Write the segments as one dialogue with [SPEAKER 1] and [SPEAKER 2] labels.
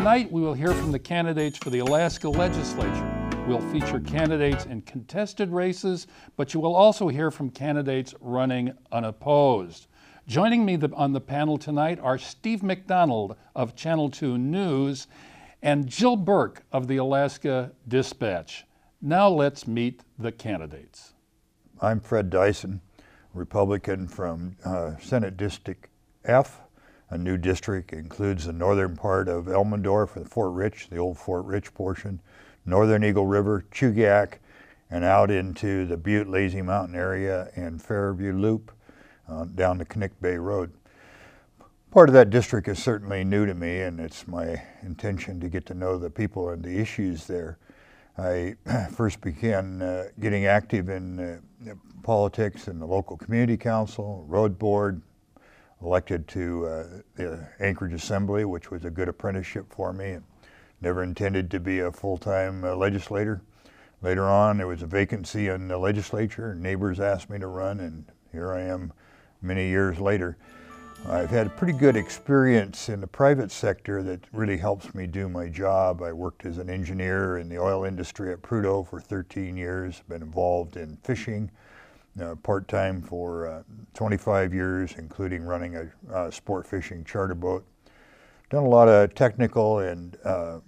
[SPEAKER 1] Tonight, we will hear from the candidates for the Alaska Legislature. We'll feature candidates in contested races, but you will also hear from candidates running unopposed. Joining me on the panel tonight are Steve McDonald of Channel 2 News and Jill Burke of the Alaska Dispatch. Now let's meet the candidates.
[SPEAKER 2] I'm Fred Dyson, Republican from Senate District F. A new district includes the northern part of Elmendorf and Fort Rich, the old Fort Rich portion, northern Eagle River, Chugach, and out into the Butte Lazy Mountain area and Fairview Loop down the Knik Bay Road. Part of that district is certainly new to me, and it's my intention to get to know the people and the issues there. I first began getting active in politics in the local community council, road board, elected to the Anchorage Assembly, which was a good apprenticeship for me. Never intended to be a full-time legislator. Later on, there was a vacancy in the legislature. Neighbors asked me to run, and here I am many years later. I've had a pretty good experience in the private sector that really helps me do my job. I worked as an engineer in the oil industry at Prudhoe for 13 years, been involved in fishing part-time for 25 years, including running a sport fishing charter boat. Done a lot of technical and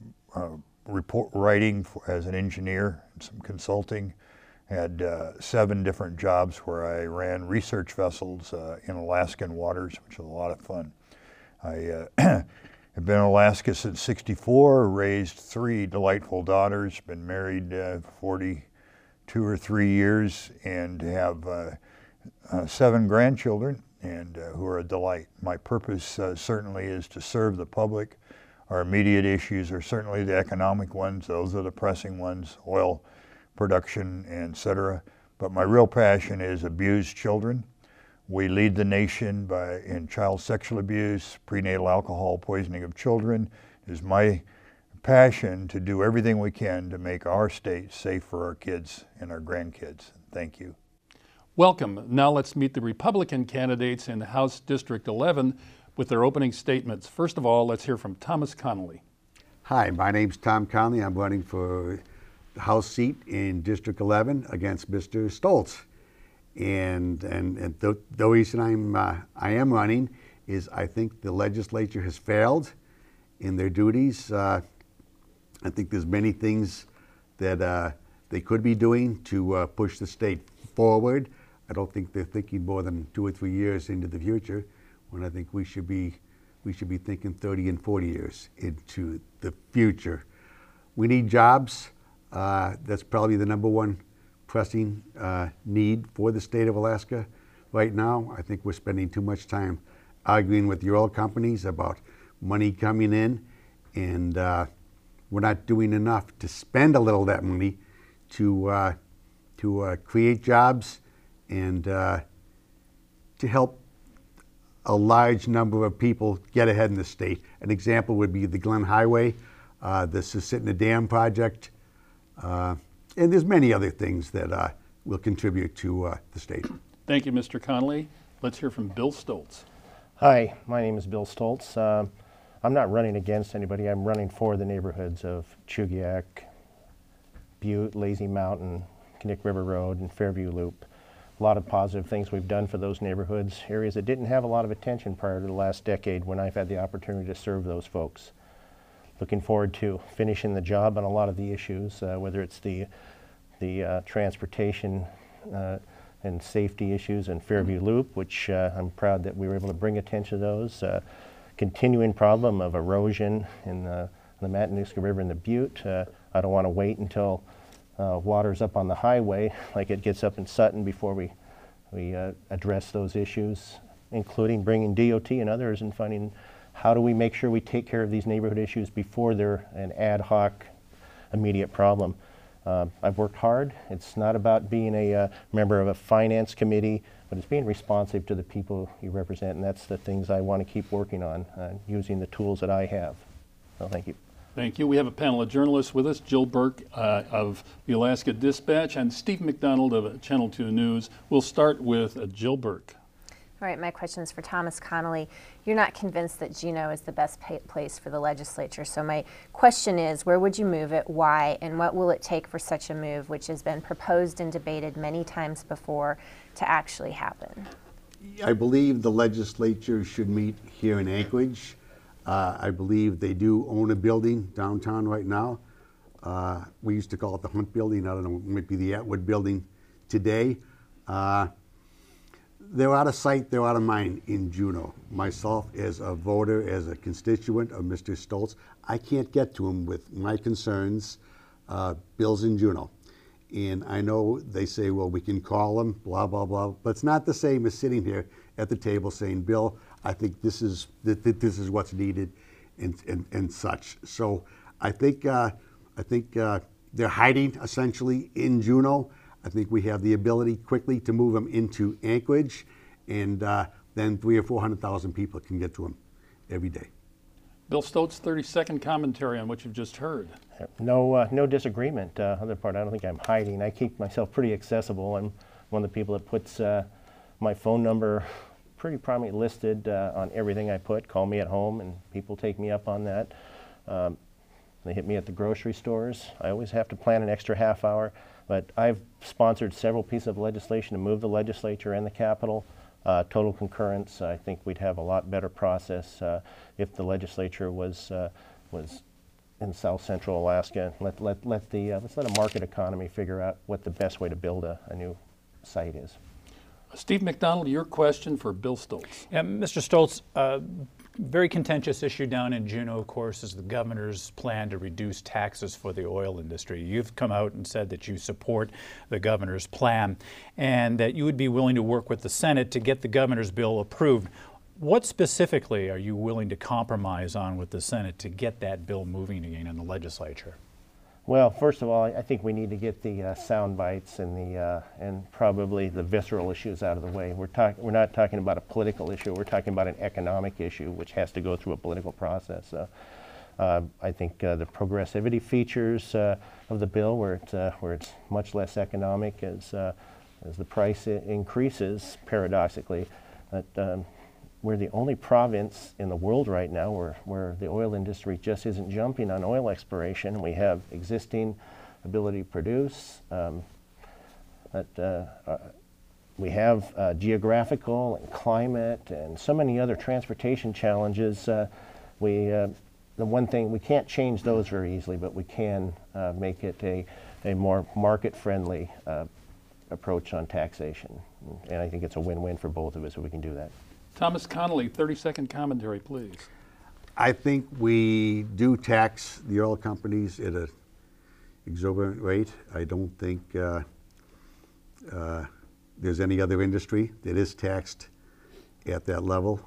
[SPEAKER 2] report writing as an engineer and some consulting. Had 7 different jobs where I ran research vessels in Alaskan waters, which was a lot of fun. I have been in Alaska since '64, raised 3 delightful daughters, been married 42 or 3 years, and have 7 grandchildren, and who are a delight. My purpose certainly is to serve the public. Our immediate issues are certainly the economic ones. Those are the pressing ones, oil production, etc. But my real passion is abused children. We lead the nation in child sexual abuse, prenatal alcohol poisoning of children. It is my passion to do everything we can to make our state safe for our kids and our grandkids. Thank you.
[SPEAKER 1] Welcome. Now let's meet the Republican candidates in House District 11 with their opening statements. First of all, let's hear from Thomas Connolly.
[SPEAKER 3] Hi, my name's Tom Connolly. I'm running for the House seat in District 11 against Mr. Stoltz. And the reason I am running is I think the legislature has failed in their duties. I think there's many things that they could be doing to push the state forward. I don't think they're thinking more than 2 or 3 years into the future, when I think we should be thinking 30 and 40 years into the future. We need jobs. That's probably the #1 pressing need for the state of Alaska right now. I think we're spending too much time arguing with the oil companies about money coming in, and we're not doing enough to spend a little of that money to create jobs and to help a large number of people get ahead in the state. An example would be the Glen Highway, the Susitna Dam project, and there's many other things that will contribute to the state.
[SPEAKER 1] Thank you, Mr. Connolly. Let's hear from Bill Stoltz.
[SPEAKER 4] Hi, my name is Bill Stoltz. I'm not running against anybody. I'm running for the neighborhoods of Chugach, Butte, Lazy Mountain, Knik River Road, and Fairview Loop. A lot of positive things we've done for those neighborhoods, areas that didn't have a lot of attention prior to the last decade when I've had the opportunity to serve those folks. Looking forward to finishing the job on a lot of the issues, whether it's the transportation and safety issues in Fairview Loop, which I'm proud that we were able to bring attention to those. Continuing problem of erosion in the Matanuska River and the Butte. I don't want to wait until water's up on the highway like it gets up in Sutton before we address those issues, including bringing DOT and others and finding how do we make sure we take care of these neighborhood issues before they're an ad hoc immediate problem. I've worked hard. It's not about being a member of a finance committee, but it's being responsive to the people you represent, and that's the things I want to keep working on, using the tools that I have. So thank you.
[SPEAKER 1] Thank you. We have a panel of journalists with us, Jill Burke of the Alaska Dispatch and Steve McDonald of Channel 2 News. We'll start with Jill Burke.
[SPEAKER 5] All right, my question is for Thomas Connolly. You're not convinced that Juneau is the best place for the legislature. So my question is, where would you move it, why, and what will it take for such a move, which has been proposed and debated many times before, to actually happen?
[SPEAKER 3] I believe the legislature should meet here in Anchorage. I believe they do own a building downtown right now. We used to call it the Hunt Building. I don't know, it might be the Atwood Building today. They're out of sight, they're out of mind in Juneau. Myself, as a voter, as a constituent of Mr. Stoltz, I can't get to him with my concerns. Bill's in Juneau. And I know they say, well, we can call him, blah, blah, blah. But it's not the same as sitting here at the table saying, Bill, I think this is what's needed and such. So I think they're hiding essentially in Juneau. I think we have the ability quickly to move them into Anchorage, and then 300,000 or 400,000 people can get to them every day.
[SPEAKER 1] Bill Stoltz, 30-second commentary on what you've just heard.
[SPEAKER 4] No disagreement. Other part, I don't think I'm hiding. I keep myself pretty accessible. I'm one of the people that puts my phone number pretty prominently listed on everything I put. Call me at home, and people take me up on that. They hit me at the grocery stores. I always have to plan an extra half hour, but I've sponsored several pieces of legislation to move the legislature and the Capitol. Total concurrence. I think we'd have a lot better process if the legislature was in South Central Alaska. Let's let a market economy figure out what the best way to build a new site is.
[SPEAKER 1] Steve McDonald, your question for Bill Stoltz.
[SPEAKER 6] Yeah, Mr. Stoltz, very contentious issue down in Juneau, of course, is the governor's plan to reduce taxes for the oil industry. You've come out and said that you support the governor's plan and that you would be willing to work with the Senate to get the governor's bill approved. What specifically are you willing to compromise on with the Senate to get that bill moving again in the legislature?
[SPEAKER 4] Well, first of all, I think we need to get the sound bites and probably the visceral issues out of the way. We're not talking about a political issue. We're talking about an economic issue, which has to go through a political process. I think the progressivity features of the bill, where it's much less economic as the price increases, paradoxically. But we're the only province in the world right now where the oil industry just isn't jumping on oil exploration. We have existing ability to produce. We have geographical and climate and so many other transportation challenges. The one thing, we can't change those very easily, but we can make it a more market-friendly approach on taxation. And I think it's a win-win for both of us if we can do that.
[SPEAKER 1] Thomas Connolly, 30-second commentary, please.
[SPEAKER 3] I think we do tax the oil companies at an exorbitant rate. I don't think there's any other industry that is taxed at that level.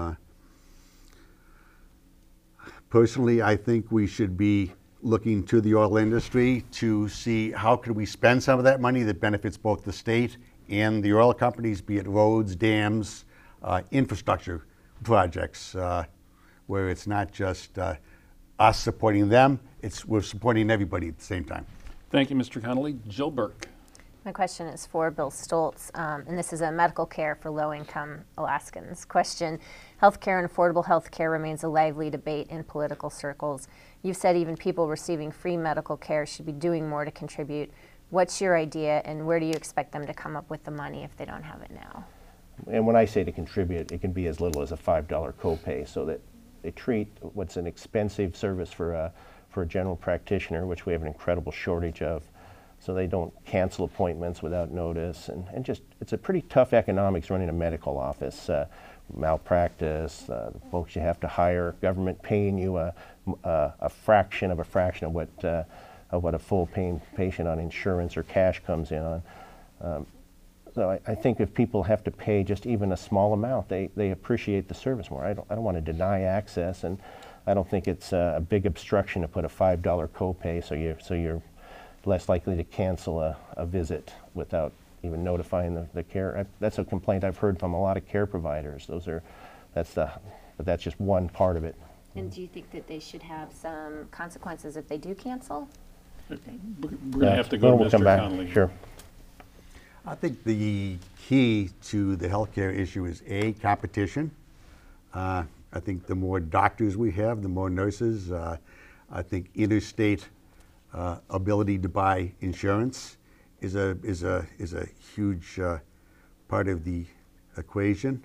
[SPEAKER 3] Personally, I think we should be looking to the oil industry to see how could we spend some of that money that benefits both the state and the oil companies, be it roads, dams, infrastructure projects, where it's not just us supporting them, we're supporting everybody at the same time.
[SPEAKER 1] Thank you, Mr. Connolly. Jill Burke.
[SPEAKER 5] My question is for Bill Stoltz, and this is a medical care for low-income Alaskans. Question: healthcare and affordable healthcare remains a lively debate in political circles. You've said even people receiving free medical care should be doing more to contribute. What's your idea, and where do you expect them to come up with the money if they don't have it now?
[SPEAKER 4] And when I say to contribute, it can be as little as a $5 copay, so that they treat what's an expensive service for a general practitioner, which we have an incredible shortage of, so they don't cancel appointments without notice. And just, it's a pretty tough economics running a medical office. Malpractice, the folks you have to hire, government paying you a fraction of what a full-paying patient on insurance or cash comes in on. So I think if people have to pay just even a small amount, they appreciate the service more. I don't want to deny access, and I don't think it's a big obstruction to put a $5 copay, so you're less likely to cancel a visit without even notifying the care. That's a complaint I've heard from a lot of care providers. But that's just one part of it.
[SPEAKER 5] And do you think that they should have some consequences if they do cancel?
[SPEAKER 1] We're going to have to go to
[SPEAKER 4] We'll
[SPEAKER 1] Mr.
[SPEAKER 4] come back.
[SPEAKER 1] Connolly.
[SPEAKER 4] Sure.
[SPEAKER 3] I think the key to the healthcare issue is A, competition. I think the more doctors we have, the more nurses. I think interstate ability to buy insurance is a huge part of the equation.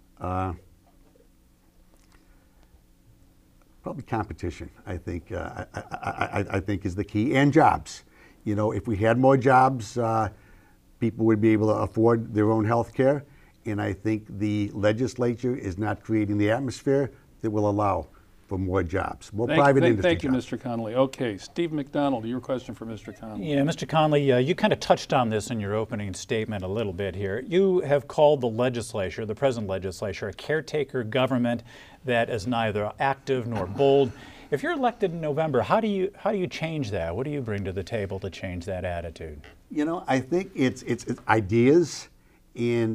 [SPEAKER 3] Probably competition. I think I think is the key, and jobs. You know, if we had more jobs, people would be able to afford their own health care. And I think the legislature is not creating the atmosphere that will allow for more jobs, more private industry
[SPEAKER 1] Thank you,
[SPEAKER 3] jobs.
[SPEAKER 1] Mr. Connolly. Okay, Steve McDonald, your question for Mr. Connolly.
[SPEAKER 6] Yeah, Mr. Conley, you kind of touched on this in your opening statement a little bit here. You have called the legislature, the present legislature, a caretaker government that is neither active nor bold. If you're elected in November, how do you change that? What do you bring to the table to change that attitude?
[SPEAKER 3] You know, I think it's ideas, and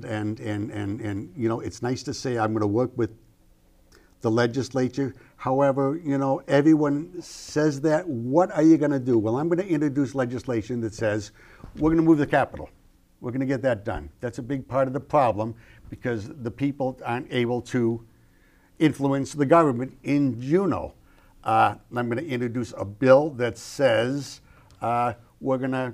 [SPEAKER 3] you know, it's nice to say I'm going to work with the legislature. However, you know, everyone says that. What are you going to do? Well, I'm going to introduce legislation that says we're going to move the capital. We're going to get that done. That's a big part of the problem, because the people aren't able to influence the government in Juneau. I'm going to introduce a bill that says we're going to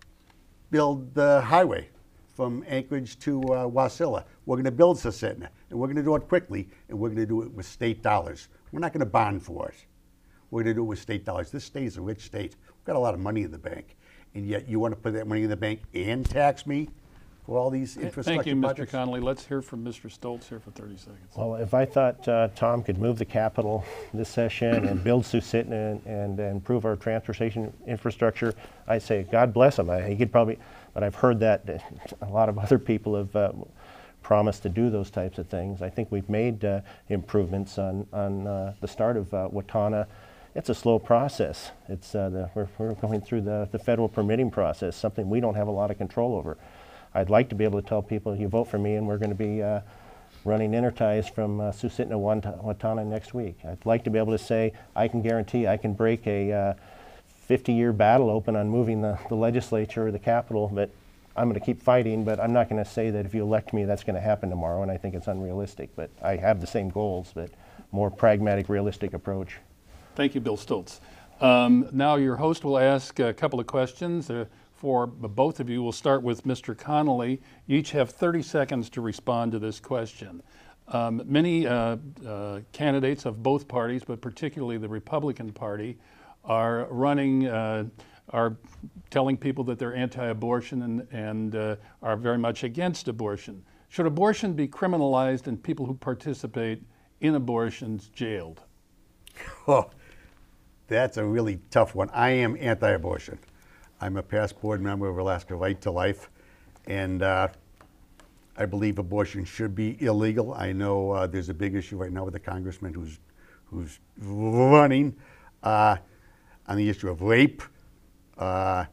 [SPEAKER 3] build the highway from Anchorage to Wasilla. We're going to build Susitna, and we're going to do it quickly, and we're going to do it with state dollars. We're not going to bond for it. We're going to do it with state dollars. This state is a rich state. We've got a lot of money in the bank, and yet you want to put that money in the bank and tax me for all these infrastructure
[SPEAKER 1] Thank you, Mr.
[SPEAKER 3] projects?
[SPEAKER 1] Connolly. Let's hear from Mr. Stoltz here for 30 seconds.
[SPEAKER 4] Well, if I thought Tom could move the capital this session and build Susitna and improve our transportation infrastructure, I'd say God bless him. He could probably, but I've heard that a lot of other people have promised to do those types of things. I think we've made improvements on the start of Watana. It's a slow process. It's we're going through the federal permitting process, something we don't have a lot of control over. I'd like to be able to tell people, you vote for me and we're going to be running interties from Susitna Watana next week. I'd like to be able to say, I can guarantee I can break a 50-year battle open on moving the legislature or the Capitol, but I'm going to keep fighting, but I'm not going to say that if you elect me that's going to happen tomorrow, and I think it's unrealistic. But I have the same goals, but more pragmatic, realistic approach.
[SPEAKER 1] Thank you, Bill Stoltz. Now your host will ask a couple of questions for both of you. We'll start with Mr. Connolly. You each have 30 seconds to respond to this question. Many candidates of both parties, but particularly the Republican Party, are running, are telling people that they're anti-abortion and are very much against abortion. Should abortion be criminalized and people who participate in abortions jailed?
[SPEAKER 3] Oh, that's a really tough one. I am anti-abortion. I'm a past board member of Alaska Right to Life, and I believe abortion should be illegal. I know there's a big issue right now with the congressman who's running on the issue of rape. I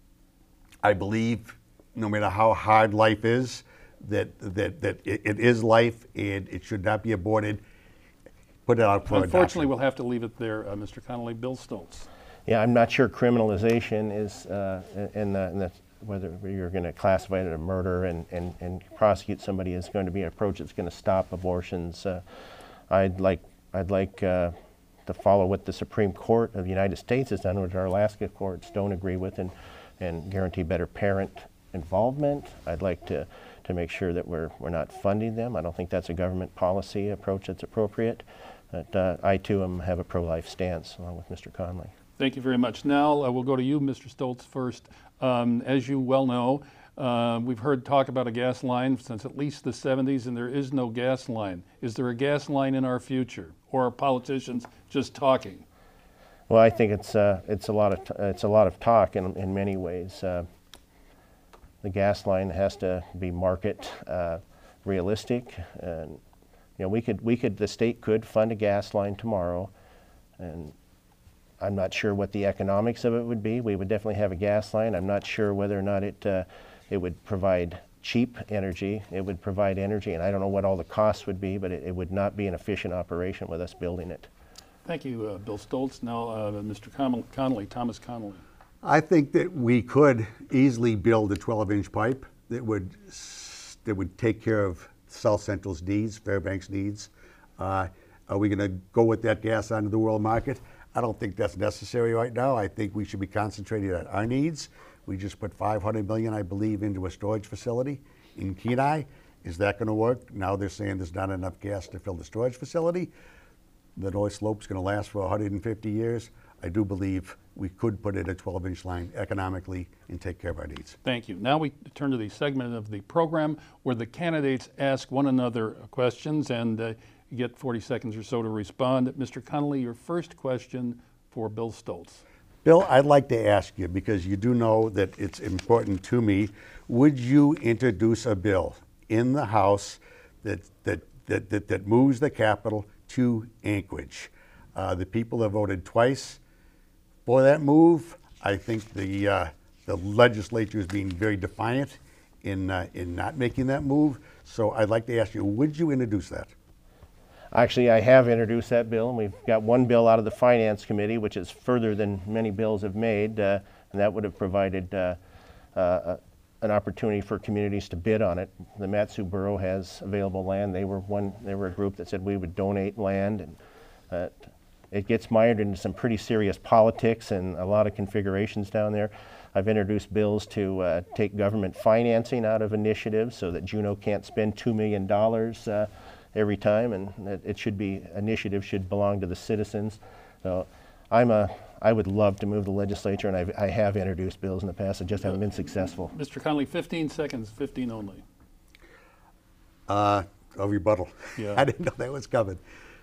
[SPEAKER 3] believe no matter how hard life is, that it is life and it should not be aborted. Put it out for adoption.
[SPEAKER 1] Unfortunately, we'll have to leave it there, Mr. Connolly. Bill Stoltz.
[SPEAKER 4] Yeah, I'm not sure criminalization is whether you're going to classify it as a murder and prosecute somebody is going to be an approach that's going to stop abortions. I'd like to follow what the Supreme Court of the United States has done, which our Alaska courts don't agree with, and guarantee better parent involvement. I'd like to make sure that we're not funding them. I don't think that's a government policy approach that's appropriate. But I too have a pro-life stance, along with Mr. Conley.
[SPEAKER 1] Thank you very much. Now we'll go to you, Mr. Stoltz, first. As you well know, we've heard talk about a gas line since at least the 70s, and there is no gas line. Is there a gas line in our future, or are politicians just talking?
[SPEAKER 4] Well, I think it's a lot of talk in many ways. The gas line has to be market realistic, and you know the state could fund a gas line tomorrow, and I'm not sure what the economics of it would be. We would definitely have a gas line. I'm not sure whether or not it would provide cheap energy. It would provide energy, and I don't know what all the costs would be, but it would not be an efficient operation with us building it.
[SPEAKER 1] Thank you, Bill Stoltz. Now, Mr. Connolly, Thomas Connolly.
[SPEAKER 3] I think that we could easily build a 12-inch pipe that would take care of South Central's needs, Fairbanks' needs. Are we going to go with that gas onto the world market? I don't think that's necessary right now. I think we should be concentrating on our needs. We just put $500 million, I believe, into a storage facility in Kenai. Is that going to work? Now they're saying there's not enough gas to fill the storage facility. The North Slope's going to last for 150 years. I do believe we could put in a 12-inch line economically and take care of our needs.
[SPEAKER 1] Thank you. Now we turn to the segment of the program where the candidates ask one another questions, and you get 40 seconds or so to respond. Mr. Connolly, your first question for Bill Stoltz.
[SPEAKER 3] Bill, I'd like to ask you, because you do know that it's important to me, would you introduce a bill in the House that moves the capital to Anchorage? The people have voted twice for that move. I think the legislature is being very defiant in not making that move. So I'd like to ask you, would you introduce that?
[SPEAKER 4] Actually, I have introduced that bill, and we've got one bill out of the Finance Committee, which is further than many bills have made, and that would have provided an opportunity for communities to bid on it. The Mat-Su Borough has available land. They were a group that said we would donate land, and it gets mired into some pretty serious politics and a lot of configurations down there. I've introduced bills to take government financing out of initiatives so that Juneau can't spend $2 million every time, and that initiative should belong to the citizens. So I would love to move the legislature, and I have introduced bills in the past. I just haven't been successful.
[SPEAKER 1] Mr. Connolly, 15 seconds, 15 only.
[SPEAKER 3] A rebuttal.
[SPEAKER 1] Yeah.
[SPEAKER 3] I didn't know that was coming.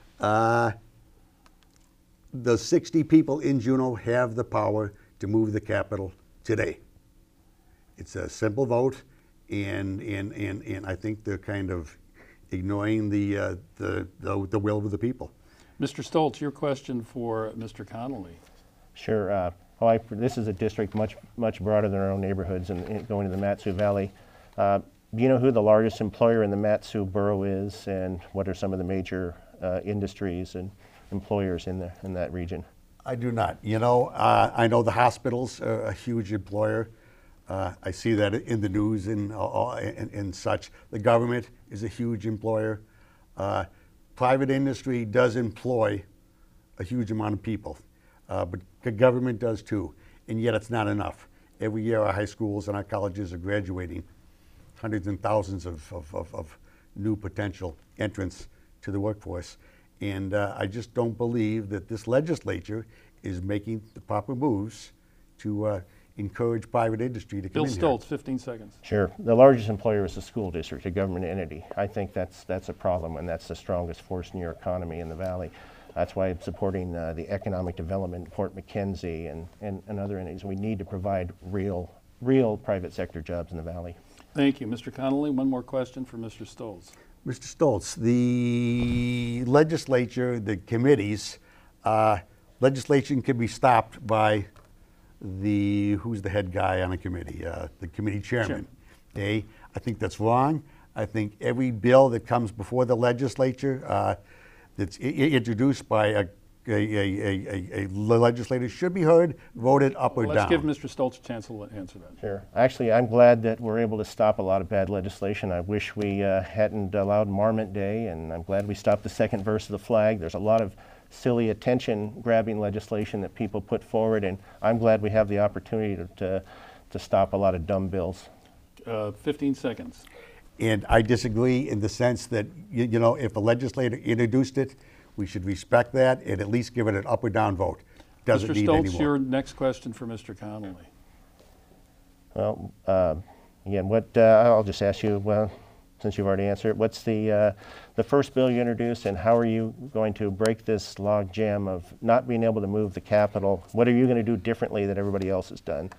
[SPEAKER 3] The 60 people in Juneau have the power to move the capital today. It's a simple vote, and I think they're kind of ignoring the will of the people.
[SPEAKER 1] Mr. Stoltz, your question for Mr. Connolly.
[SPEAKER 4] Sure. This is a district much broader than our own neighborhoods and going to the Mat-Su Valley. Do you know who the largest employer in the Mat-Su Borough is, and what are some of the major industries and employers in that region?
[SPEAKER 3] I do not. You know, I know the hospitals are a huge employer. I see that in the news and such. The government is a huge employer. Private industry does employ a huge amount of people, but the government does too, and yet it's not enough. Every year our high schools and our colleges are graduating hundreds and thousands of new potential entrants to the workforce, and I just don't believe that this legislature is making the proper moves to encourage private industry to come in here.
[SPEAKER 1] Bill Stoltz, 15 seconds.
[SPEAKER 4] Sure. The largest employer is the school district, a government entity. I think that's a problem, and that's the strongest force in your economy in the valley. That's why I'm supporting the economic development, Fort McKenzie, and other entities. We need to provide real private sector jobs in the valley.
[SPEAKER 1] Thank you. Mr. Connolly, one more question for Mr. Stoltz.
[SPEAKER 3] Mr. Stoltz, the legislature, the committees, legislation can be stopped by who's the head guy on a committee? The committee chairman. Okay? I think that's wrong. I think every bill that comes before the legislature that's introduced by a legislator should be heard, voted up or down.
[SPEAKER 1] Let's give Mr. Stoltz a chance to answer that.
[SPEAKER 4] Sure. Actually, I'm glad that we're able to stop a lot of bad legislation. I wish we hadn't allowed Marmot Day, and I'm glad we stopped the second verse of the flag. There's a lot of silly attention-grabbing legislation that people put forward, and I'm glad we have the opportunity to stop a lot of dumb bills.
[SPEAKER 1] 15 seconds.
[SPEAKER 3] And I disagree in the sense that, you know, if a legislator introduced it, we should respect that and at least give it an up or down vote. Doesn't
[SPEAKER 1] Mr.
[SPEAKER 3] need
[SPEAKER 1] Stoltz,
[SPEAKER 3] anymore.
[SPEAKER 1] your next question for Mr. Connolly.
[SPEAKER 4] Well, again, I'll just ask you, well, since you've already answered it, what's the first bill you introduced, and how are you going to break this log jam of not being able to move the capital? What are you going to do differently that everybody else has done?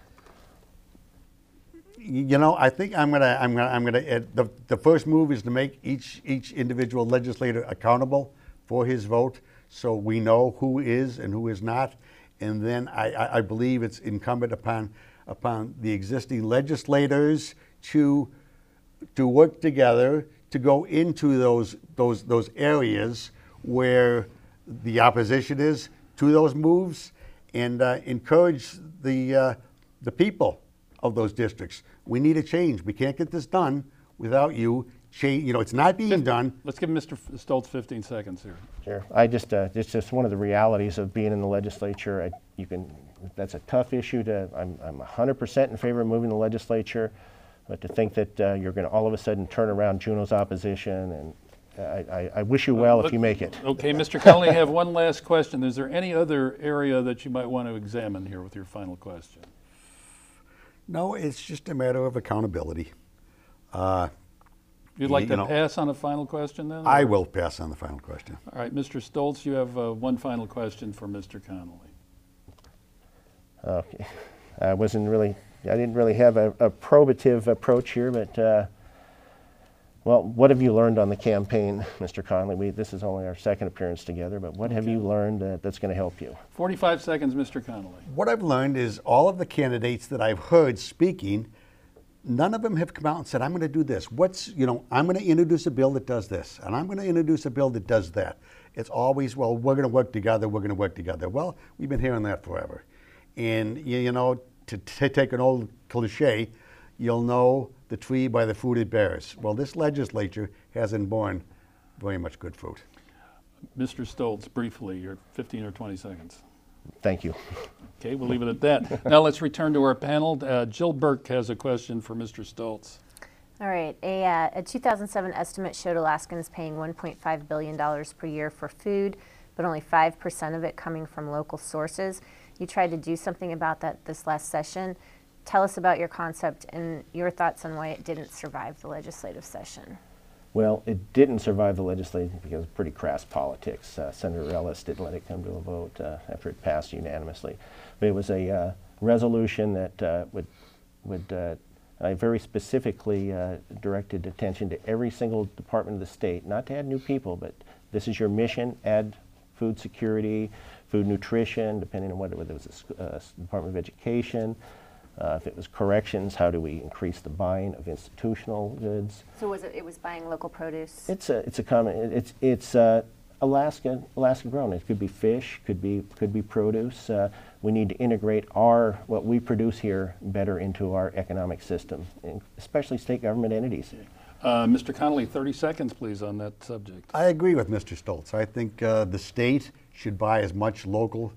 [SPEAKER 3] You know, I think the first move is to make each individual legislator accountable for his vote, so we know who is and who is not. And then I believe it's incumbent upon the existing legislators to work together to go into those areas where the opposition is to those moves, and encourage the the people of those districts. We need a change. We can't get this done without you change. You know, it's not being done.
[SPEAKER 1] Let's give Mr. Stoltz 15 seconds here.
[SPEAKER 4] Sure. I just, it's just one of the realities of being in the legislature. That's a tough issue I'm 100% in favor of moving the legislature, but to think that you're going to all of a sudden turn around Juneau's opposition, and I wish you well if you make it.
[SPEAKER 1] Okay, Mr. Connolly, I have one last question. Is there any other area that you might want to examine here with your final question?
[SPEAKER 3] No, it's just a matter of accountability.
[SPEAKER 1] You'd like
[SPEAKER 3] You
[SPEAKER 1] to
[SPEAKER 3] know,
[SPEAKER 1] pass on a final question then?
[SPEAKER 3] I
[SPEAKER 1] or-
[SPEAKER 3] will pass on the final question.
[SPEAKER 1] All right, Mr. Stoltz, you have one final question for Mr. Connolly.
[SPEAKER 4] Okay. I didn't really have a probative approach here, but well, what have you learned on the campaign, Mr. Connolly? This is only our second appearance together, but what have you learned that's going to help you?
[SPEAKER 1] 45 seconds, Mr. Connolly.
[SPEAKER 3] What I've learned is all of the candidates that I've heard speaking, none of them have come out and said, I'm going to do this. I'm going to introduce a bill that does this, and I'm going to introduce a bill that does that. It's always, well, we're going to work together, we're going to work together. Well, we've been hearing that forever. And, to take an old cliche, you'll know the tree by the fruit it bears. Well, this legislature hasn't borne very much good fruit.
[SPEAKER 1] Mr. Stoltz, briefly, your 15 or 20 seconds.
[SPEAKER 4] Thank you.
[SPEAKER 1] Okay, we'll leave it at that. Now let's return to our panel. Jill Burke has a question for Mr. Stoltz.
[SPEAKER 5] All right. A 2007 estimate showed Alaskans paying $1.5 billion per year for food, but only 5% of it coming from local sources. You tried to do something about that this last session. Tell us about your concept and your thoughts on why it didn't survive the legislative session.
[SPEAKER 4] Well, it didn't survive the legislature because of pretty crass politics. Senator Ellis didn't let it come to a vote after it passed unanimously. But it was a resolution that would I very specifically directed attention to every single department of the state, not to add new people, but this is your mission, add food security, food nutrition, depending on whether it was a Department of Education. If it was corrections, how do we increase the buying of institutional goods?
[SPEAKER 5] So it was buying local produce?
[SPEAKER 4] It's a common. It's Alaska grown. It could be fish, could be produce. We need to integrate what we produce here better into our economic system, especially state government entities.
[SPEAKER 1] Mr. Connolly, 30 seconds, please, on that subject.
[SPEAKER 3] I agree with Mr. Stoltz. I think the state should buy as much local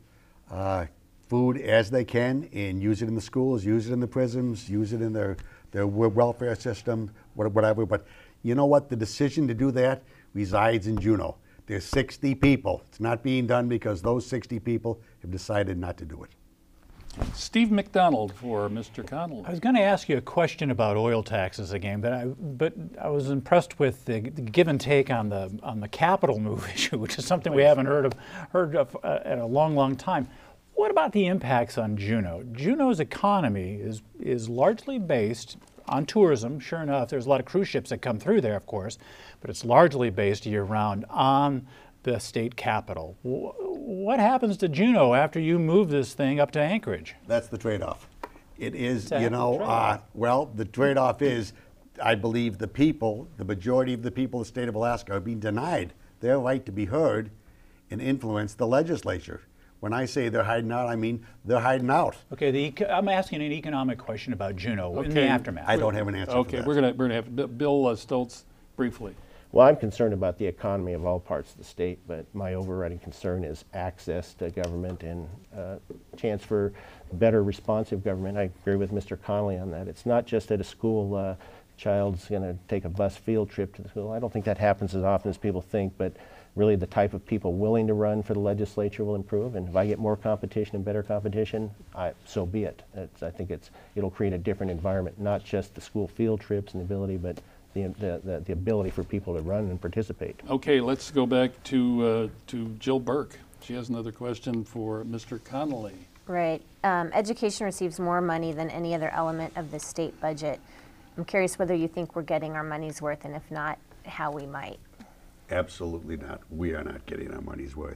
[SPEAKER 3] food as they can and use it in the schools, use it in the prisons, use it in their welfare system, whatever. But you know what? The decision to do that resides in Juneau. There's 60 people. It's not being done because those 60 people have decided not to do it.
[SPEAKER 1] Steve McDonald for Mr. Connolly.
[SPEAKER 6] I was going to ask you a question about oil taxes again, but I was impressed with the give and take on the capital move issue, which is something we haven't heard of in a long time. What about the impacts on Juneau? Juneau's economy is largely based on tourism. Sure enough, there's a lot of cruise ships that come through there, of course, but it's largely based year-round on the state capital. What happens to Juneau after you move this thing up to Anchorage?
[SPEAKER 3] That's the trade-off. It is,
[SPEAKER 6] What's that?
[SPEAKER 3] well, the trade-off is, I believe the majority of the people of the state of Alaska are being denied their right to be heard and influence the legislature. When I say they're hiding out, I mean they're hiding out.
[SPEAKER 6] Okay, I'm asking an economic question about Juneau in the
[SPEAKER 1] Okay.
[SPEAKER 6] aftermath.
[SPEAKER 3] I don't have an answer for
[SPEAKER 1] Okay,
[SPEAKER 3] that.
[SPEAKER 1] we're gonna have Bill Stoltz briefly.
[SPEAKER 4] Well, I'm concerned about the economy of all parts of the state, but my overriding concern is access to government and chance for better responsive government. I agree with Mr. Connolly on that. It's not just at a school, child's going to take a bus field trip to the school. I don't think that happens as often as people think, but really the type of people willing to run for the legislature will improve. And if I get more competition and better competition, so be it. I think it'll create a different environment, not just the school field trips and the ability, but the ability for people to run and participate.
[SPEAKER 1] Okay, let's go back to Jill Burke. She has another question for Mr. Connolly.
[SPEAKER 5] Right. Education receives more money than any other element of the state budget. I'm curious whether you think we're getting our money's worth, and if not, how we might.
[SPEAKER 3] Absolutely not. We are not getting our money's worth.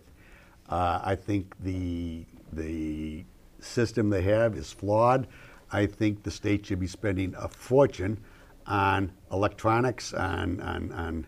[SPEAKER 3] I think the system they have is flawed. I think the state should be spending a fortune on electronics, on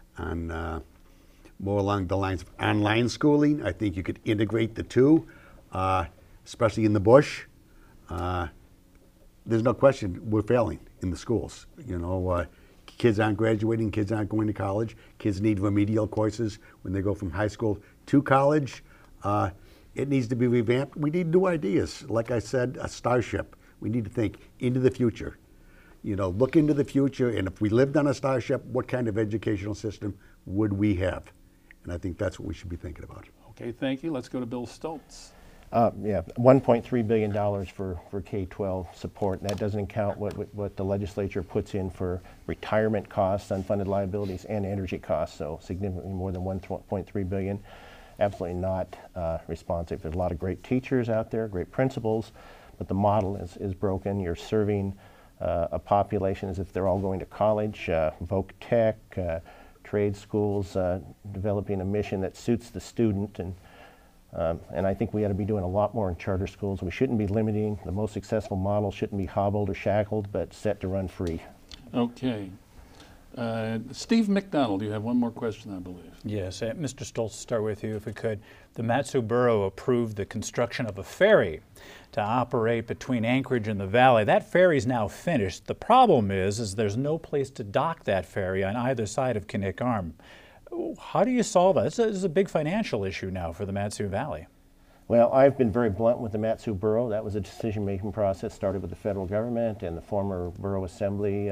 [SPEAKER 3] more along the lines of online schooling. I think you could integrate the two, especially in the bush. there's no question we're failing in the schools. Kids aren't graduating, kids aren't going to college, kids need remedial courses when they go from high school to college. It needs to be revamped. We need new ideas. Like I said, a starship. We need to think into the future. Look into the future, and if we lived on a starship, what kind of educational system would we have? And I think that's what we should be thinking about.
[SPEAKER 1] Okay, thank you. Let's go to Bill Stoltz.
[SPEAKER 4] Yeah, $1.3 billion for K-12 support. And that doesn't count what the legislature puts in for retirement costs, unfunded liabilities, and energy costs. So significantly more than $1.3 billion. Absolutely not responsive. There's a lot of great teachers out there, great principals, but the model is broken. You're serving a population as if they're all going to college, voc tech, trade schools, developing a mission that suits the student. And I think we ought to be doing a lot more in charter schools. We shouldn't be limiting. The most successful model shouldn't be hobbled or shackled, but set to run free.
[SPEAKER 1] Okay. Steve McDonald, you have one more question, I believe.
[SPEAKER 6] Yes, Mr. Stoltz, start with you if we could. The Mat-Su Borough approved the construction of a ferry to operate between Anchorage and the Valley. That ferry is now finished. The problem is there's no place to dock that ferry on either side of Knik Arm. How do you solve that? This is a big financial issue now for the Mat-Su Valley.
[SPEAKER 4] Well, I've been very blunt with the Mat-Su Borough. That was a decision-making process, started with the federal government and the former Borough Assembly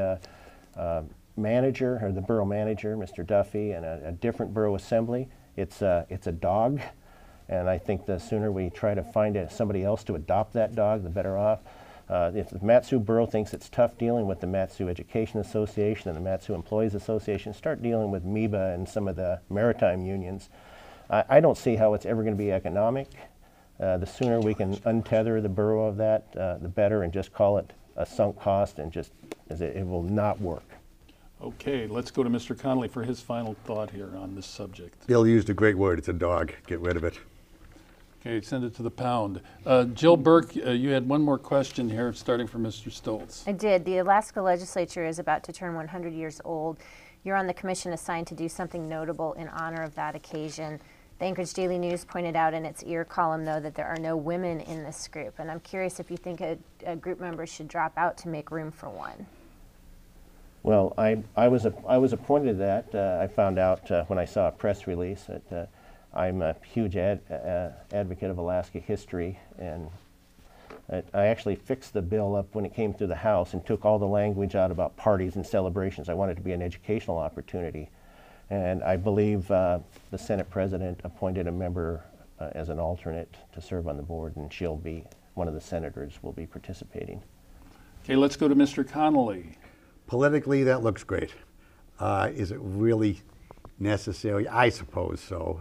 [SPEAKER 4] manager, or the borough manager, Mr. Duffy, and a different borough assembly. It's a dog, and I think the sooner we try to find somebody else to adopt that dog, the better off. If the Mat-Su Borough thinks it's tough dealing with the Mat-Su Education Association and the Mat-Su Employees Association, start dealing with MEBA and some of the maritime unions. I don't see how it's ever going to be economic. The sooner we can untether the borough of that, the better, and just call it a sunk cost, and just it will not work.
[SPEAKER 1] Okay, let's go to Mr. Connolly for his final thought here on this subject.
[SPEAKER 3] Bill used a great word. It's a dog. Get rid of it.
[SPEAKER 1] Okay, send it to the pound. Jill Burke, you had one more question here, starting from Mr. Stoltz.
[SPEAKER 5] I did. The Alaska legislature is about to turn 100 years old. You're on the commission assigned to do something notable in honor of that occasion. The Anchorage Daily News pointed out in its ear column, though, that there are no women in this group. And I'm curious if you think a group member should drop out to make room for one.
[SPEAKER 4] Well, I was appointed to that. I found out when I saw a press release that I'm a huge advocate of Alaska history, and I actually fixed the bill up when it came through the House and took all the language out about parties and celebrations. I wanted it to be an educational opportunity, and I believe the Senate President appointed a member as an alternate to serve on the board, and she'll be one of the senators will be participating. Okay,
[SPEAKER 1] let's go to Mr. Connolly.
[SPEAKER 3] Politically, that looks great. Is it really necessary? I suppose so.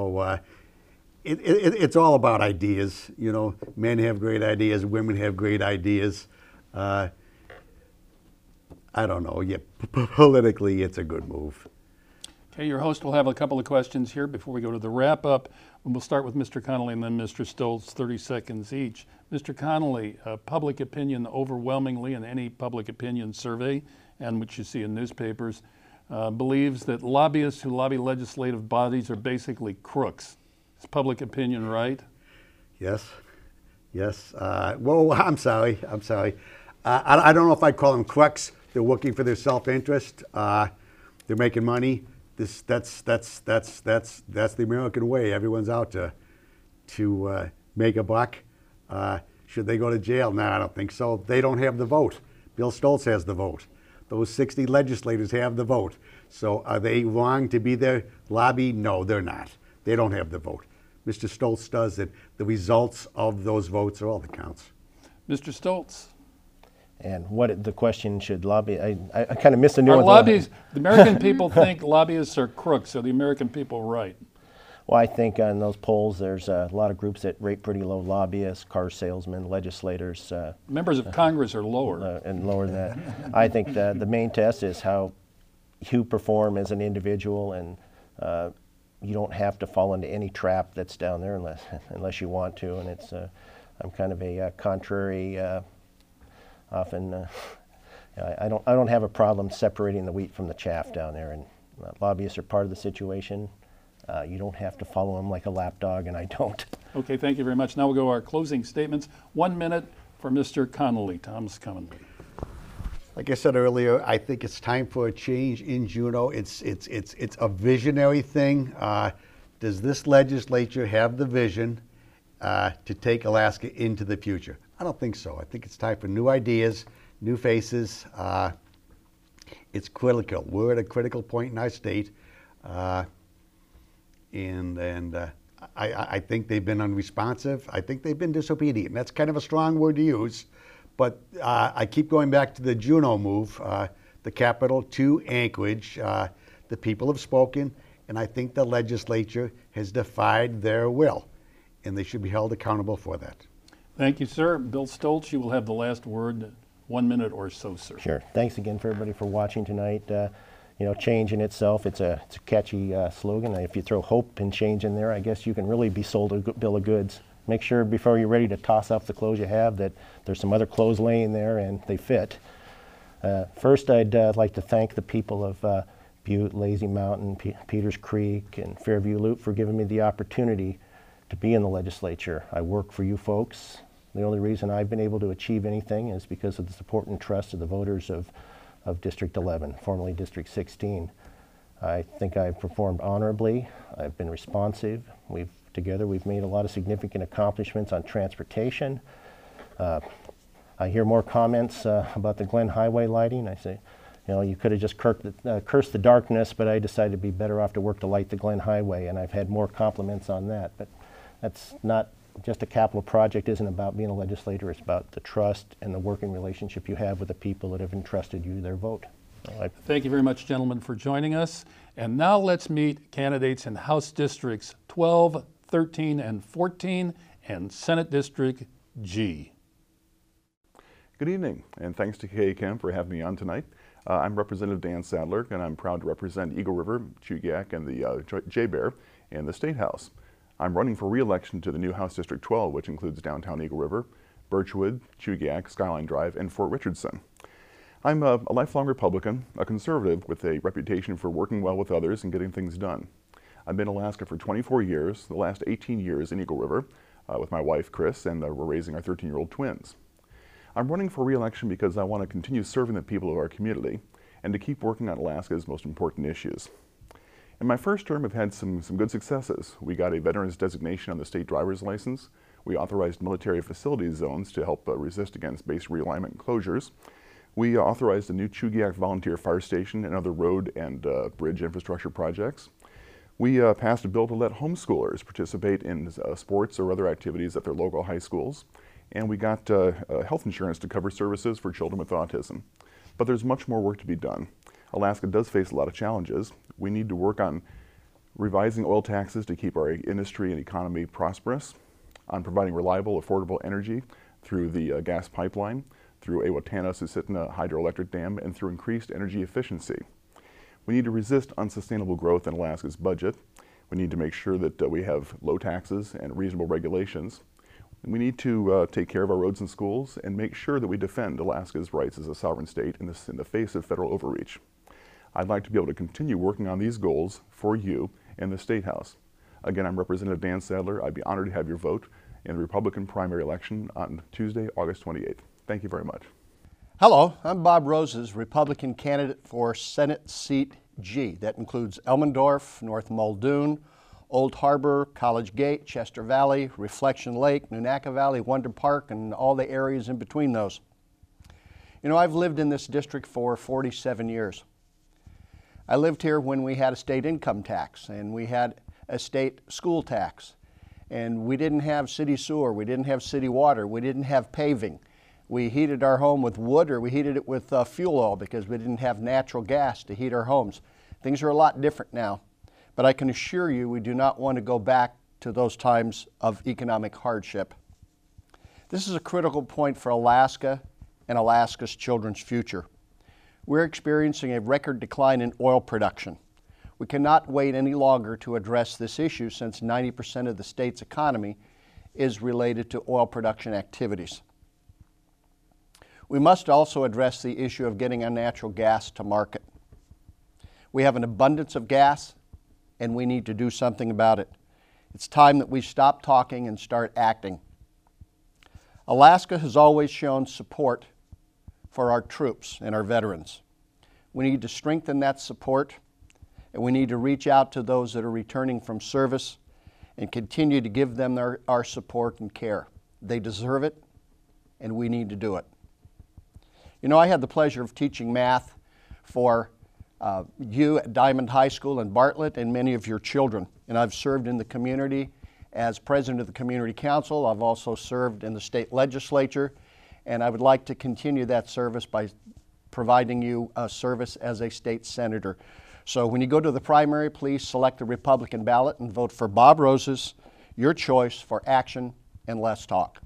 [SPEAKER 3] It's all about ideas. Men have great ideas, women have great ideas. I don't know. Yeah, politically, it's a good move.
[SPEAKER 1] Okay, your host will have a couple of questions here before we go to the wrap-up. We'll start with Mr. Connolly and then Mr. Stoltz, 30 seconds each. Mr. Connolly, public opinion overwhelmingly in any public opinion survey, and which you see in newspapers, believes that lobbyists who lobby legislative bodies are basically crooks. Is public opinion right?
[SPEAKER 3] Yes. Well, I'm sorry. I don't know if I'd call them crooks. They're working for their self-interest. They're making money. That's the American way. Everyone's out to make a buck. Should they go to jail? No, I don't think so. They don't have the vote. Bill Stoltz has the vote. Those 60 legislators have the vote. So are they wrong to be there lobby? No, they're not. They don't have the vote. Mr. Stoltz does it. The results of those votes are all that counts.
[SPEAKER 1] Mr. Stoltz.
[SPEAKER 4] And what the question should lobby? I kind of missed the
[SPEAKER 1] nuance. Lobbyists, the American people think lobbyists are crooks. Are the American people right?
[SPEAKER 4] Well, I think on those polls, there's a lot of groups that rate pretty low: lobbyists, car salesmen, legislators.
[SPEAKER 1] Members of Congress are lower.
[SPEAKER 4] And lower than that. I think the main test is how you perform as an individual, and you don't have to fall into any trap that's down there unless you want to. And it's I'm kind of a contrary. Often, I don't have a problem separating the wheat from the chaff down there, and lobbyists are part of the situation. You don't have to follow them like a lapdog, and I don't.
[SPEAKER 1] Okay, thank you very much. Now we'll go to our closing statements. 1 minute for Mr. Connolly, Thomas Connolly.
[SPEAKER 3] Like I said earlier, I think it's time for a change in Juneau. It's a visionary thing. Does this legislature have the vision to take Alaska into the future? I don't think so. I think it's time for new ideas, new faces. It's critical. We're at a critical point in our state, and I think they've been unresponsive. I think they've been disobedient. That's kind of a strong word to use, but I keep going back to the Juneau move, the capital to Anchorage. The people have spoken, and I think the legislature has defied their will, and they should be held accountable for that.
[SPEAKER 1] Thank you, sir. Bill Stoltz, you will have the last word. 1 minute or so, sir.
[SPEAKER 4] Sure. Thanks again for everybody for watching tonight. Change in itself, it's a catchy slogan. If you throw hope and change in there, I guess you can really be sold a bill of goods. Make sure before you're ready to toss off the clothes you have that there's some other clothes laying there and they fit. First, I'd like to thank the people of Butte, Lazy Mountain, Peters Creek, and Fairview Loop for giving me the opportunity to be in the legislature. I work for you folks. The only reason I've been able to achieve anything is because of the support and trust of the voters of District 11, formerly District 16. I think I've performed honorably. I've been responsive. Together we've made a lot of significant accomplishments on transportation. I hear more comments about the Glen Highway lighting. I say, you could have just cursed the darkness, but I decided it'd be better off to work to light the Glen Highway, and I've had more compliments on that. But that's not just a capital project. Isn't about being a legislator. It's about the trust and the working relationship you have with the people that have entrusted you their vote.
[SPEAKER 1] Thank you very much, gentlemen, for joining us. And now let's meet candidates in House Districts 12, 13, and 14, and Senate District G.
[SPEAKER 7] Good evening, and thanks to KACAM for having me on tonight. I'm Representative Dan Sadler, and I'm proud to represent Eagle River, Chugiak, and the J-Bear in the State House. I'm running for re-election to the new House District 12, which includes downtown Eagle River, Birchwood, Chugiak, Skyline Drive, and Fort Richardson. I'm a lifelong Republican, a conservative with a reputation for working well with others and getting things done. I've been in Alaska for 24 years, the last 18 years in Eagle River, with my wife, Chris, and we're raising our 13-year-old twins. I'm running for re-election because I want to continue serving the people of our community and to keep working on Alaska's most important issues. In my first term, I've had some good successes. We got a veterans designation on the state driver's license. We authorized military facilities zones to help resist against base realignment and closures. We authorized a new Chugiak volunteer fire station and other road and bridge infrastructure projects. We passed a bill to let homeschoolers participate in sports or other activities at their local high schools. And we got health insurance to cover services for children with autism. But there's much more work to be done. Alaska does face a lot of challenges. We need to work on revising oil taxes to keep our industry and economy prosperous, on providing reliable, affordable energy through the gas pipeline, through Ewatana-Susitna hydroelectric dam, and through increased energy efficiency. We need to resist unsustainable growth in Alaska's budget. We need to make sure that we have low taxes and reasonable regulations. We need to take care of our roads and schools and make sure that we defend Alaska's rights as a sovereign state in the face of federal overreach. I'd like to be able to continue working on these goals for you in the State House. Again, I'm Representative Dan Sadler. I'd be honored to have your vote in the Republican primary election on Tuesday, August 28th. Thank you very much.
[SPEAKER 8] Hello, I'm Bob Roses, Republican candidate for Senate Seat G. That includes Elmendorf, North Muldoon, Old Harbor, College Gate, Chester Valley, Reflection Lake, Nunaka Valley, Wonder Park, and all the areas in between those. I've lived in this district for 47 years. I lived here when we had a state income tax and we had a state school tax, and we didn't have city sewer, we didn't have city water, we didn't have paving. We heated our home with wood, or we heated it with fuel oil because we didn't have natural gas to heat our homes. Things are a lot different now, but I can assure you we do not want to go back to those times of economic hardship. This is a critical point for Alaska and Alaska's children's future. We're experiencing a record decline in oil production. We cannot wait any longer to address this issue since 90% of the state's economy is related to oil production activities. We must also address the issue of getting our natural gas to market. We have an abundance of gas, and we need to do something about it. It's time that we stop talking and start acting. Alaska has always shown support for our troops and our veterans. We need to strengthen that support, and we need to reach out to those that are returning from service and continue to give them our support and care. They deserve it, and we need to do it. You know, I had the pleasure of teaching math for you at Diamond High School in Bartlett and many of your children. And I've served in the community as president of the Community Council. I've also served in the state legislature, and I would like to continue that service by providing you a service as a state senator. So when you go to the primary, please select the Republican ballot and vote for Bob Roses, your choice for action and less talk.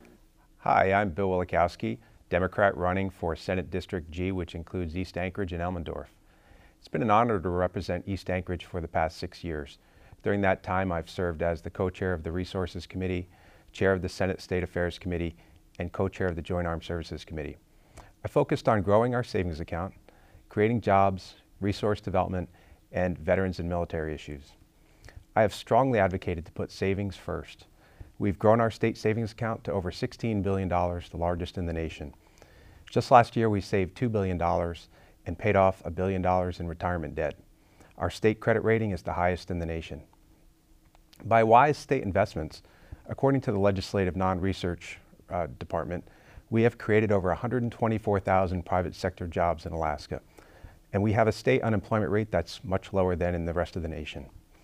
[SPEAKER 9] Hi, I'm Bill Wilikowski, Democrat running for Senate District G, which includes East Anchorage and Elmendorf. It's been an honor to represent East Anchorage for the past 6 years. During that time, I've served as the co-chair of the Resources Committee, chair of the Senate State Affairs Committee, and co-chair of the Joint Armed Services Committee. I focused on growing our savings account, creating jobs, resource development, and veterans and military issues. I have strongly advocated to put savings first. We've grown our state savings account to over $16 billion, the largest in the nation. Just last year, we saved $2 billion and paid off $1 billion in retirement debt. Our state credit rating is the highest in the nation. By wise state investments, according to the Legislative Non-Research Department, we have created over 124,000 private sector jobs in Alaska, and we have a state unemployment rate that's much lower than in the rest of the nation.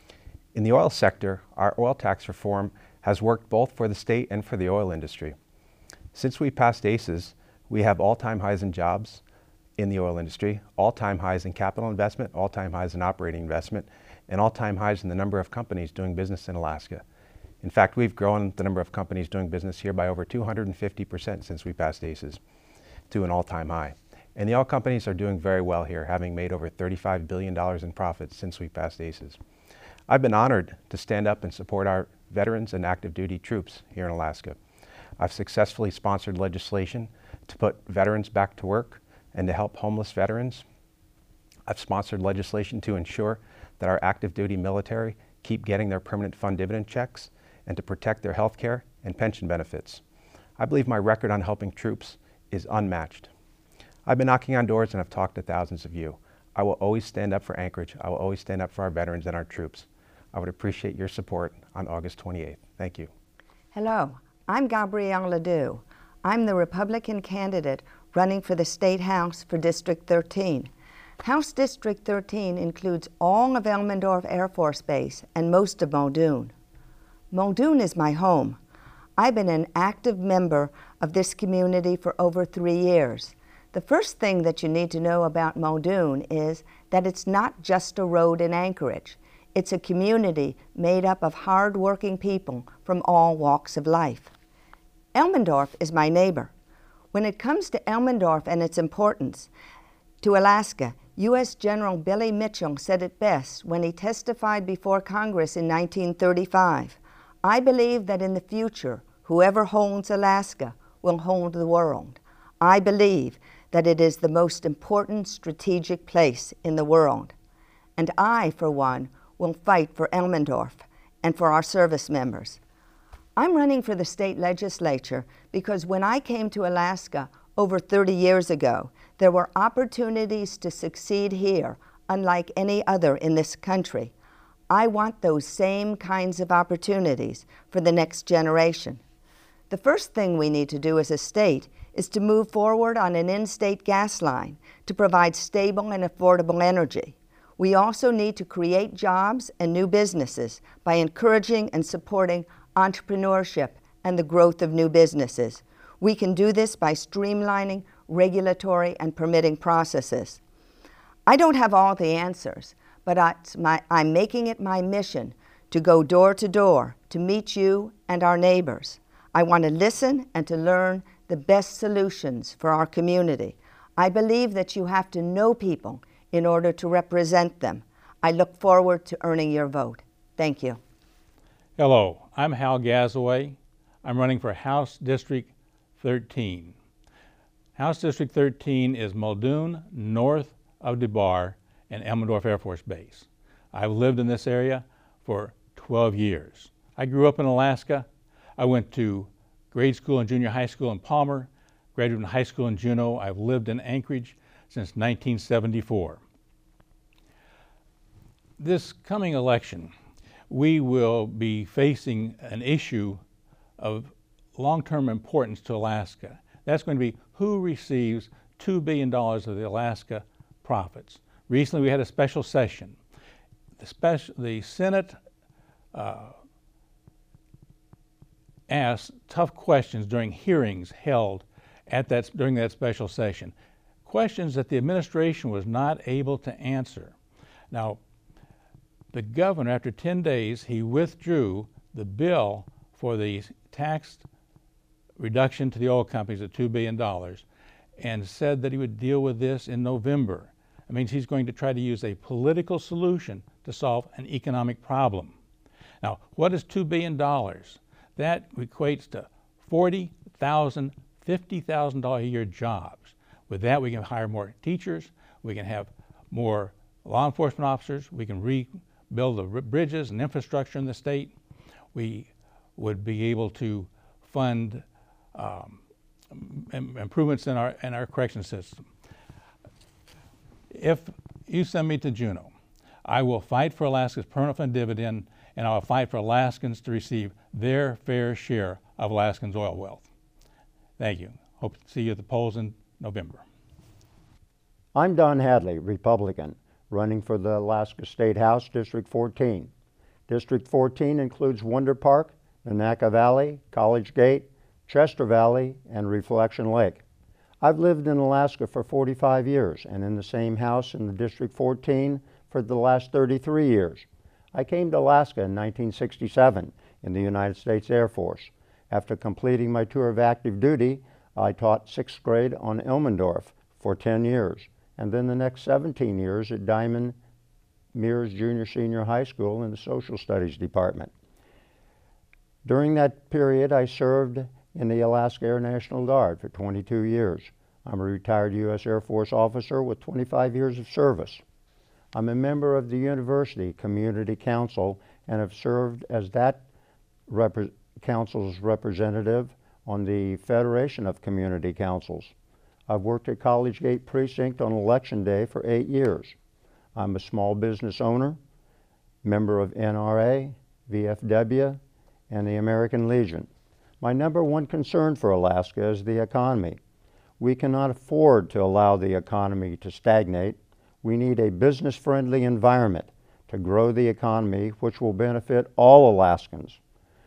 [SPEAKER 9] In the oil sector, our oil tax reform has worked both for the state and for the oil industry. Since we passed ACES, we have all-time highs in jobs in the oil industry, all-time highs in capital investment, all-time highs in operating investment, and all-time highs in the number of companies doing business in Alaska. In fact, we've grown the number of companies doing business here by over 250% since we passed ACES to an all-time high. And the oil companies are doing very well here, having made over $35 billion in profits since we passed ACES. I've been honored to stand up and support our veterans and active duty troops here in Alaska. I've successfully sponsored legislation to put veterans back to work and to help homeless veterans. I've sponsored legislation to ensure that our active duty military keep getting their permanent fund dividend checks and to protect their health care and pension benefits. I believe my record on helping troops is unmatched. I've been knocking on doors and I've talked to thousands of you. I will always stand up for Anchorage. I will always stand up for our veterans and our troops. I would appreciate your support on August 28th. Thank you.
[SPEAKER 10] Hello, I'm Gabrielle Ledoux. I'm the Republican candidate running for the State House for District 13. House District 13 includes all of Elmendorf Air Force Base and most of Muldoon. Muldoon is my home. I've been an active member of this community for over 3 years. The first thing that you need to know about Muldoon is that it's not just a road in Anchorage. It's a community made up of hard-working people from all walks of life. Elmendorf is my neighbor. When it comes to Elmendorf and its importance to Alaska, U.S. General Billy Mitchell said it best when he testified before Congress in 1935. I believe that in the future, whoever holds Alaska will hold the world. I believe that it is the most important strategic place in the world. And I, for one, will fight for Elmendorf and for our service members. I'm running for the state legislature because when I came to Alaska over 30 years ago, there were opportunities to succeed here unlike any other in this country. I want those same kinds of opportunities for the next generation. The first thing we need to do as a state is to move forward on an in-state gas line to provide stable and affordable energy. We also need to create jobs and new businesses by encouraging and supporting entrepreneurship and the growth of new businesses. We can do this by streamlining regulatory and permitting processes. I don't have all the answers, but I'm making it my mission to go door to door to meet you and our neighbors. I want to listen and to learn the best solutions for our community. I believe that you have to know people in order to represent them. I look forward to earning your vote. Thank you.
[SPEAKER 11] Hello, I'm Hal Gazaway. I'm running for House District 13. House District 13 is Muldoon, north of DeBar, and Elmendorf Air Force Base. I've lived in this area for 12 years. I grew up in Alaska. I went to grade school and junior high school in Palmer, graduated from high school in Juneau. I've lived in Anchorage since 1974. This coming election, we will be facing an issue of long-term importance to Alaska. That's going to be who receives $2 billion of the Alaska profits. Recently we had a special session. The Senate asked tough questions during hearings held during that special session. Questions that the administration was not able to answer. Now, the governor, after 10 days, he withdrew the bill for the tax reduction to the oil companies at $2 billion and said that he would deal with this in November. That means he's going to try to use a political solution to solve an economic problem. Now, what is $2 billion? That equates to 40,000, $50,000 a year jobs. With that, we can hire more teachers, we can have more law enforcement officers, we can rebuild the bridges and infrastructure in the state. We would be able to fund improvements in our correction system. If you send me to Juneau, I will fight for Alaska's permanent fund dividend, and I will fight for Alaskans to receive their fair share of Alaskans' oil wealth. Thank you. Hope to see you at the polls in November.
[SPEAKER 12] I'm Don Hadley, Republican, running for the Alaska State House, District 14. District 14 includes Wonder Park, Nanaca Valley, College Gate, Chester Valley, and Reflection Lake. I've lived in Alaska for 45 years and in the same house in the District 14 for the last 33 years. I came to Alaska in 1967 in the United States Air Force. After completing my tour of active duty, I taught 6th grade on Elmendorf for 10 years, and then the next 17 years at Diamond Mears Junior Senior High School in the Social Studies Department. During that period, I served in the Alaska Air National Guard for 22 years. I'm a retired U.S. Air Force officer with 25 years of service. I'm a member of the University Community Council and have served as that council's representative on the Federation of Community Councils. I've worked at College Gate Precinct on Election Day for 8 years. I'm a small business owner, member of NRA, VFW, and the American Legion. My number one concern for Alaska is the economy. We cannot afford to allow the economy to stagnate. We need a business-friendly environment to grow the economy, which will benefit all Alaskans.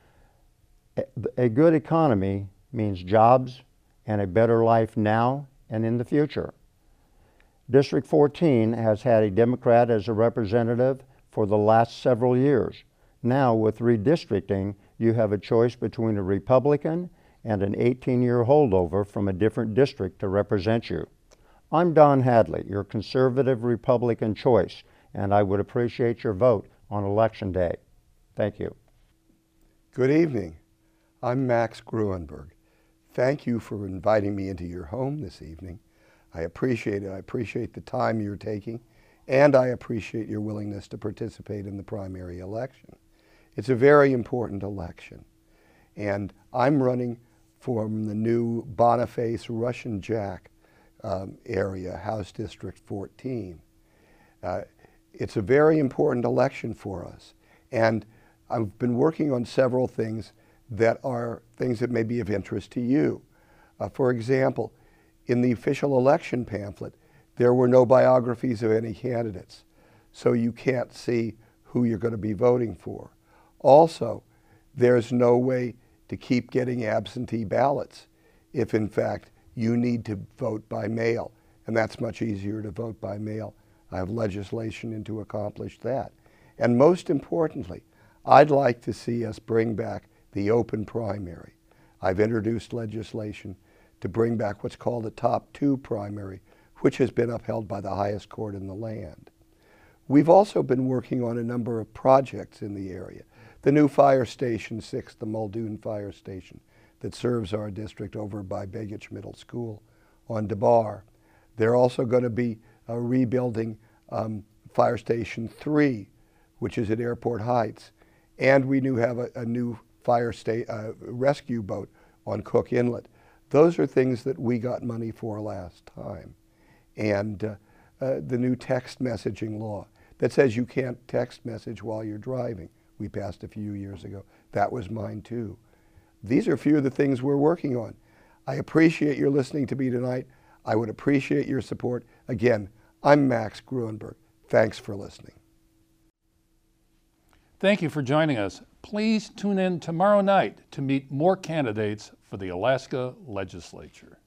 [SPEAKER 12] A good economy means jobs and a better life now and in the future. District 14 has had a Democrat as a representative for the last several years. Now, with redistricting, you have a choice between a Republican and an 18-year holdover from a different district to represent you. I'm Don Hadley, your conservative Republican choice, and I would appreciate your vote on Election Day. Thank you.
[SPEAKER 13] Good evening. I'm Max Gruenberg. Thank you for inviting me into your home this evening. I appreciate it. I appreciate the time you're taking, and I appreciate your willingness to participate in the primary election. It's a very important election, and I'm running from the new Boniface Russian Jack area, House District 14. It's a very important election for us, and I've been working on several things that are things that may be of interest to you. For example, in the official election pamphlet, there were no biographies of any candidates, so you can't see who you're going to be voting for. Also, there's no way to keep getting absentee ballots if, in fact, you need to vote by mail, and that's much easier to vote by mail. I have legislation in to accomplish that. And most importantly, I'd like to see us bring back the open primary. I've introduced legislation to bring back what's called a top 2 primary, which has been upheld by the highest court in the land. We've also been working on a number of projects in the area. The new fire station 6, the Muldoon Fire Station, that serves our district over by Begich Middle School on DeBar. They're also going to be rebuilding Fire Station 3, which is at Airport Heights. And we have a new rescue boat on Cook Inlet. Those are things that we got money for last time. And the new text messaging law that says you can't text message while you're driving. We passed a few years ago. That was mine too. These are a few of the things we're working on. I appreciate your listening to me tonight. I would appreciate your support. Again, I'm Max Gruenberg. Thanks for listening.
[SPEAKER 1] Thank you for joining us. Please tune in tomorrow night to meet more candidates for the Alaska Legislature.